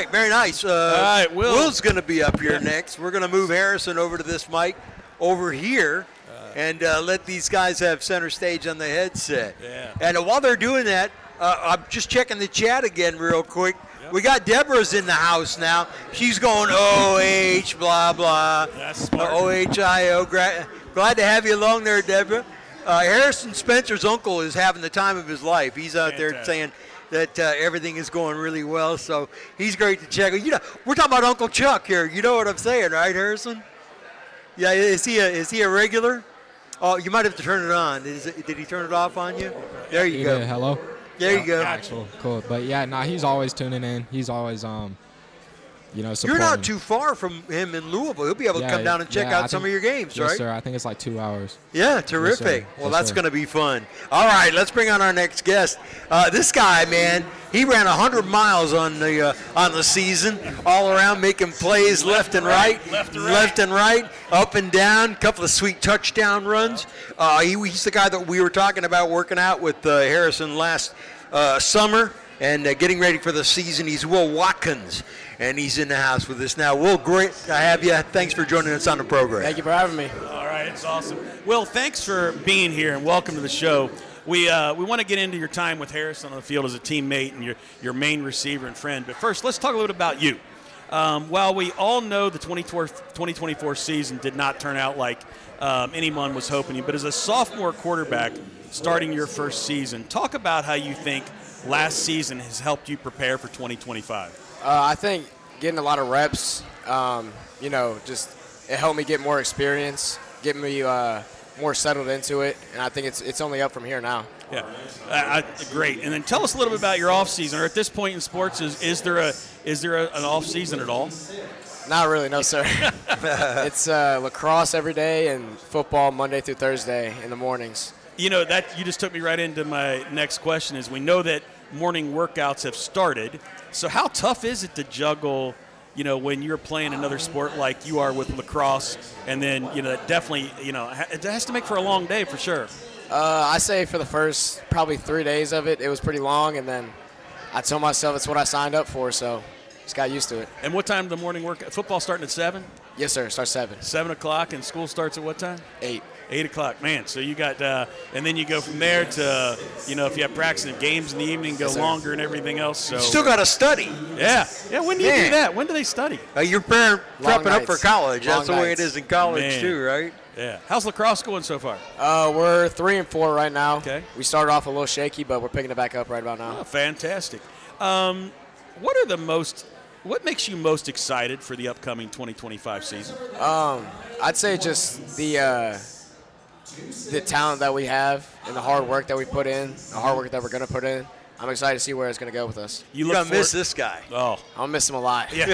right, very nice. All right, Will's going to be up here next. We're going to move Harrison over to this mic over here and let these guys have center stage on the headset. Yeah. And while they're doing that, I'm just checking the chat again real quick. Yep. We got Deborah's in the house now. She's going OH, blah, blah. That's smart. OHIO. Glad to have you along there, Deborah. Harrison Spencer's uncle is having the time of his life. He's out there saying that everything is going really well, so he's great to check. You know, we're talking about Uncle Chuck here. You know what I'm saying, right, Harrison? Yeah, is he a regular? Oh, you might have to turn it on. Did he turn it off on you? There you go. Hello. There you go. Cool. But yeah, he's always tuning in. He's always supporting. You're not too far from him in Louisville. He'll be able to come down and check out some of your games, right? Yes, sir. I think it's like 2 hours. Yeah, terrific. Yes, well, that's going to be fun. All right, let's bring on our next guest. This guy, man, he ran 100 miles on the season, all around making plays left and right, up and down, couple of sweet touchdown runs. He's the guy that we were talking about working out with Harrison last summer and getting ready for the season. He's Will Watkins. And he's in the house with us now. Will, great to have you. Thanks for joining us on the program. Thank you for having me. All right, it's awesome. Will, thanks for being here and welcome to the show. We want to get into your time with Harrison on the field as a teammate and your main receiver and friend. But first, let's talk a little bit about you. While we all know the 2024 season did not turn out like anyone was hoping, but as a sophomore quarterback starting your first season, talk about how you think last season has helped you prepare for 2025. I think getting a lot of reps, just it helped me get more experience, get me more settled into it, and I think it's only up from here now. Yeah, great. And then tell us a little bit about your off season. Or at this point in sports, is there an off season at all? Not really, no sir. It's lacrosse every day and football Monday through Thursday in the mornings. You know, that you just took me right into my next question. Is we know that morning workouts have started. So how tough is it to juggle, when you're playing another sport like you are with lacrosse, and then, that definitely, it has to make for a long day for sure. I say for the first probably 3 days of it was pretty long, and then I told myself it's what I signed up for, so just got used to it. And what time the morning workout? Football starting at 7? Yes, sir. Starts 7. 7 o'clock, and school starts at what time? 8. 8 o'clock, man. So you got, and then you go from there to, if you have practice and games in the evening, go longer and everything else. So you still got to study. Yeah. When do you do that? When do they study? You're prepping up for college. Long That's the way it is in college too, right? Yeah. How's lacrosse going so far? We're 3-4 right now. Okay. We started off a little shaky, but we're picking it back up right about now. Oh, fantastic. What makes you most excited for the upcoming 2025 season? I'd say just the talent that we have and the hard work that we put in, the hard work that we're going to put in. I'm excited to see where it's going to go with us. You're going to miss this guy. Oh. I'll miss him a lot. Yeah.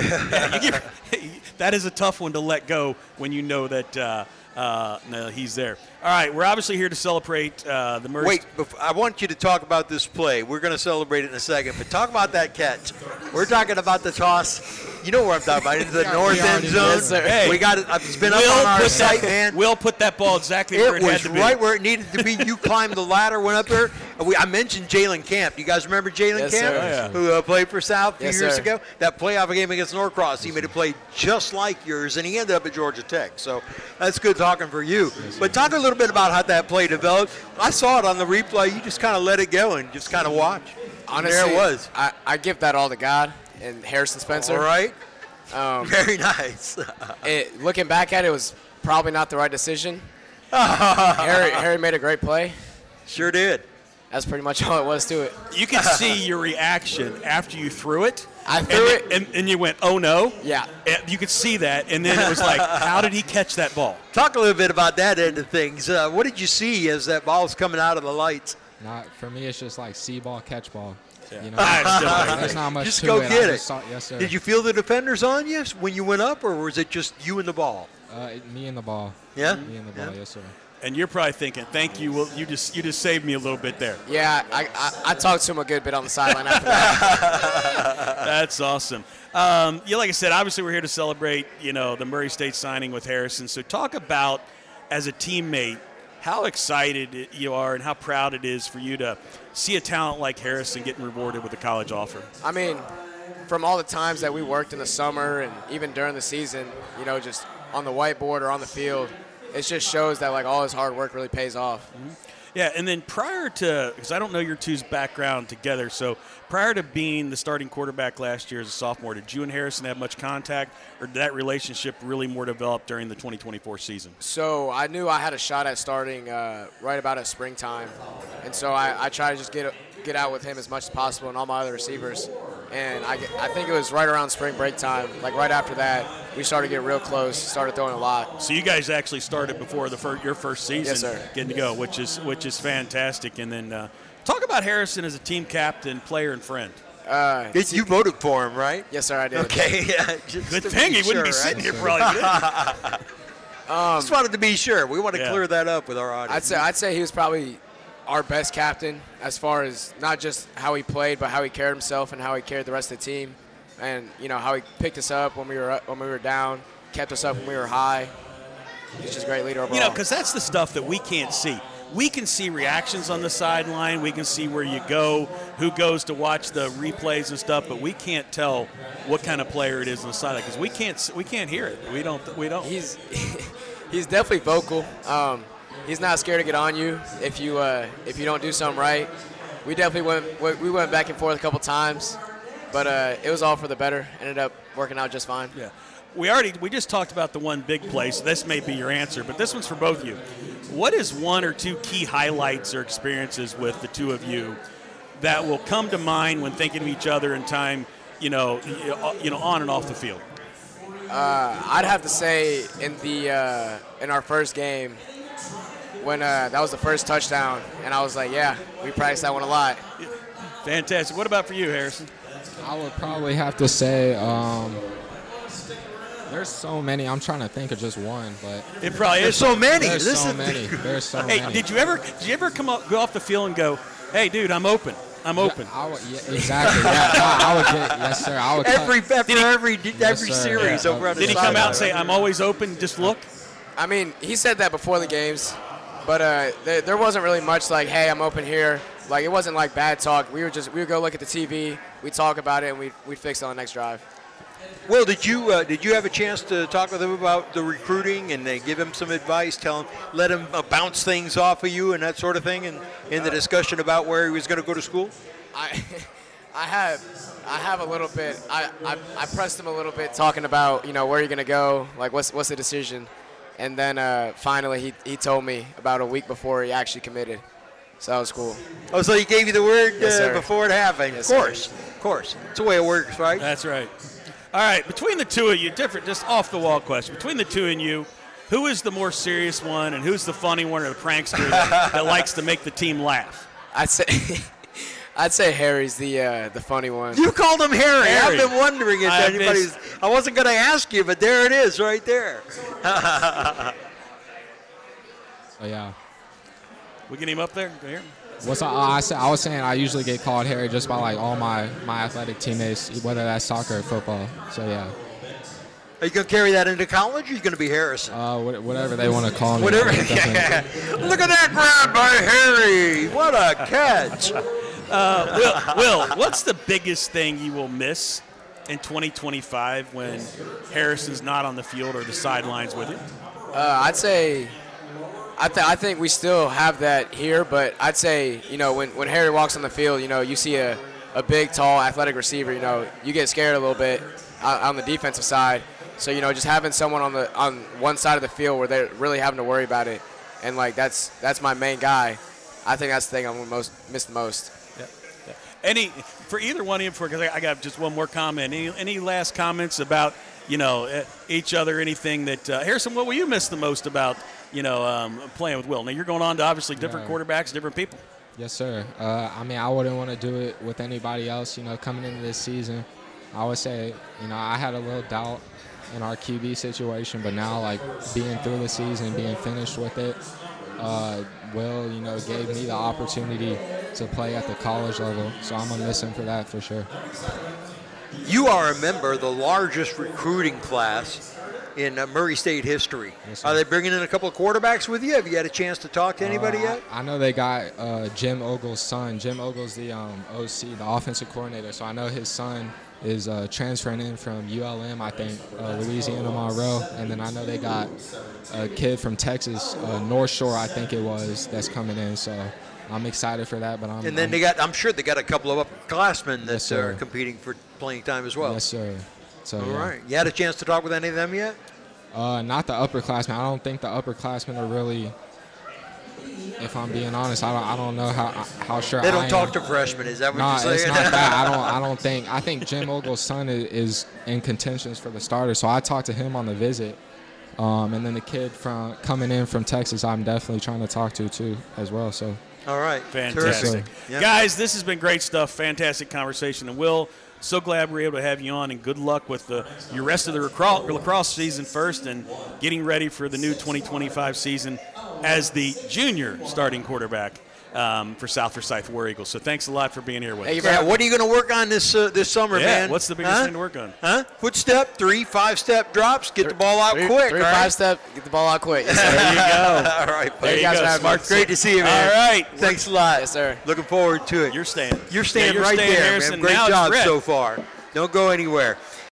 That is a tough one to let go when you know that he's there. All right, we're obviously here to celebrate the Murray. Wait, I want you to talk about this play. We're going to celebrate it in a second, but talk about that catch. We're talking about the toss. You know what I'm talking about, into the north end zone. Yes, sir. Hey, we got it. It's been up on our site, man. We'll put that ball exactly where it had to be. It was right where it needed to be. You climbed the ladder, went up there. I mentioned Jalen Camp. You guys remember Jalen Camp? Sir. Who played for South a few years sir. ago? That playoff game against Norcross, he made a play just like yours, and he ended up at Georgia Tech. So that's good talking for you. But talk a little bit about how that play developed. I saw it on the replay. You just kind of let it go and just kind of watch. Honestly, there it was. I give that all to God and Harrison Spencer. All right. Very nice. Looking back at it, was probably not the right decision. Harry made a great play. Sure did. That's pretty much all it was to it. You can see your reaction after you threw it. I threw it. And you went, oh, no. Yeah. And you could see that, and then it was like, how did he catch that ball? Talk a little bit about that end of things. What did you see as that ball's coming out of the lights? For me, it's just like see ball, catch ball. Yeah. There's not much just to go it. get it. Yes, sir. Did you feel the defenders on you when you went up, or was it just you and the ball? Me and the ball. Yeah? Me and the ball, yes, sir. And you're probably thinking, thank you. Well, you just saved me a little bit there. Yeah, I talked to him a good bit on the sideline after that. That's awesome. Like I said, obviously we're here to celebrate, the Murray State signing with Harrison. So talk about, as a teammate, how excited you are and how proud it is for you to see a talent like Harrison getting rewarded with a college offer. I mean, from all the times that we worked in the summer and even during the season, you know, just on the whiteboard or on the field, it just shows that, like, all his hard work really pays off. Mm-hmm. Yeah, and then prior to, because I don't know your two's background together, so prior to being the starting quarterback last year as a sophomore, did you and Harrison have much contact, or did that relationship really more develop during the 2024 season? So I knew I had a shot at starting right about at springtime, and so I tried to just get out with him as much as possible and all my other receivers. And I think it was right around spring break time, like right after that, we started getting real close, started throwing a lot. So you guys actually started before your first season, yes, sir, getting to go, which is fantastic. And then talk about Harrison as a team captain, player, and friend. You voted for him, right? Yes, sir, I did. Okay, yeah. Good thing he wouldn't be sitting here probably. Just wanted to be sure. We want to clear that up with our audience. I'd say he was probably our best captain as far as not just how he played, but how he carried himself and how he carried the rest of the team, and you know how he picked us up when we were down, kept us up when we were high. He's just a great leader overall. You know, because that's the stuff that we can't see. We can see reactions on the sideline. We can see where you go, who goes to watch the replays and stuff, but we can't tell what kind of player it is on the sideline because we can't hear it. We don't. He's definitely vocal. He's not scared to get on you if you don't do something right. We definitely went back and forth a couple times, but it was all for the better. Ended up working out just fine. Yeah. We just talked about the one big play, so this may be your answer, but this one's for both of you. What is one or two key highlights or experiences with the two of you that will come to mind when thinking of each other in time, you know, on and off the field? I'd have to say in our first game, when that was the first touchdown, and I was like, yeah, we practiced that one a lot. Fantastic. What about for you, Harrison? I would probably have to say there's so many. I'm trying to think of just one, but it probably there's is so many. There's so many. There's so hey, many. did you ever go off the field and go, hey, dude, I'm open. I'm open. Yeah, exactly. Yeah, I would get, yes, sir. I would every Yes, sir. series Yeah. over on the Did he come out and sideline. say, I'm always open, just look? I mean, he said that before the games, but there wasn't really much like, hey, I'm open here. Like, it wasn't like bad talk. We would go look at the TV, we'd talk about it, and we'd fix it on the next drive. Well, did you have a chance to talk with him about the recruiting and give him some advice? Let him bounce things off of you and that sort of thing, and in the discussion about where he was going to go to school? I have a little bit. I pressed him a little bit, talking about where you're going to go, like what's the decision, and then finally he told me about a week before he actually committed. So that was cool. Oh, so he gave you the word Yes, before it happened? Yes, of course. It's the way it works, right? That's right. All right, between the two of you, just off-the-wall question. Between the two of you, who is the more serious one and who's the funny one or the prankster that likes to make the team laugh? I'd say Harry's the funny one. You called him Harry. Harry. I've been wondering if anybody's. I wasn't going to ask you, but there it is, right there. Oh, yeah. We get him up there. Go here. I was saying I usually get called Harry just by like all my athletic teammates, whether that's soccer or football. So yeah. Are you going to carry that into college, or are you going to be Harrison? Whatever they want to call me. Whatever. Yeah. Look at that grab by Harry. What a catch. Will, what's the biggest thing you will miss in 2025 when Harrison's not on the field or the sidelines with you? I'd say I think we still have that here, but I'd say when Harry walks on the field, you see a big, tall, athletic receiver, you get scared a little bit on the defensive side. So just having someone on one side of the field where they're really having to worry about it, and like that's my main guy. I think that's the thing I'm gonna miss the most. Yeah. For either one of you, because I got just one more comment. Any last comments about each other? Anything that Harrison? What will you miss the most about playing with Will? Now you're going on to obviously different quarterbacks, different people. Yes, sir. I wouldn't want to do it with anybody else. Coming into this season, I would say I had a little doubt in our QB situation, but now like being through the season, being finished with it, Will gave me the opportunity to play at the college level, so I'm gonna miss him for that for sure. You are a member of the largest recruiting class in Murray State history. Yes, sir. Are they bringing in a couple of quarterbacks with you? Have you had a chance to talk to anybody yet? I know they got Jim Ogle's son. Jim Ogle's the OC, the offensive coordinator, so I know his son is transferring in from ULM, I think, Louisiana Monroe. And then I know they got a kid from Texas, North Shore, I think it was, that's coming in. So I'm excited for that. But I'm sure they got a couple of upperclassmen that Yes, are sir. competing for playing time as well. Yes, sir. So, All yeah. right. You had a chance to talk with any of them yet? Not the upperclassmen. I don't think the upperclassmen are really, if I'm being honest, I don't know how sure They I don't am. talk to freshmen. Is that what No, you're saying? it's not that. I don't think. I think Jim Ogle's son is in contentions for the starter. So I talked to him on the visit, and then the kid coming in from Texas, I'm definitely trying to talk to too as well. So All right. Fantastic. Terrific. Yeah. Guys, this has been great stuff. Fantastic conversation. And Will, so glad we're able to have you on, and good luck with your rest of the lacrosse season first and getting ready for the new 2025 season as the junior starting quarterback for South Forsyth War Eagles. So thanks a lot for being here with us. Yeah, what are you going to work on this summer, Yeah, man? what's the biggest thing to work on? Huh? Footstep, 3, 5-step drops, get the ball out quick. Three, all right? 5-step, get the ball out quick. Yes, sir. There you go. All right, There buddy. you guys go. for having Smart. me. Great to see you, man. All right. Thanks a lot. Yes, sir. Looking forward to it. You're staying. You're staying Yeah, you're right staying, there, Harrison. man. Great Now it's job Fred. so far. Don't go anywhere.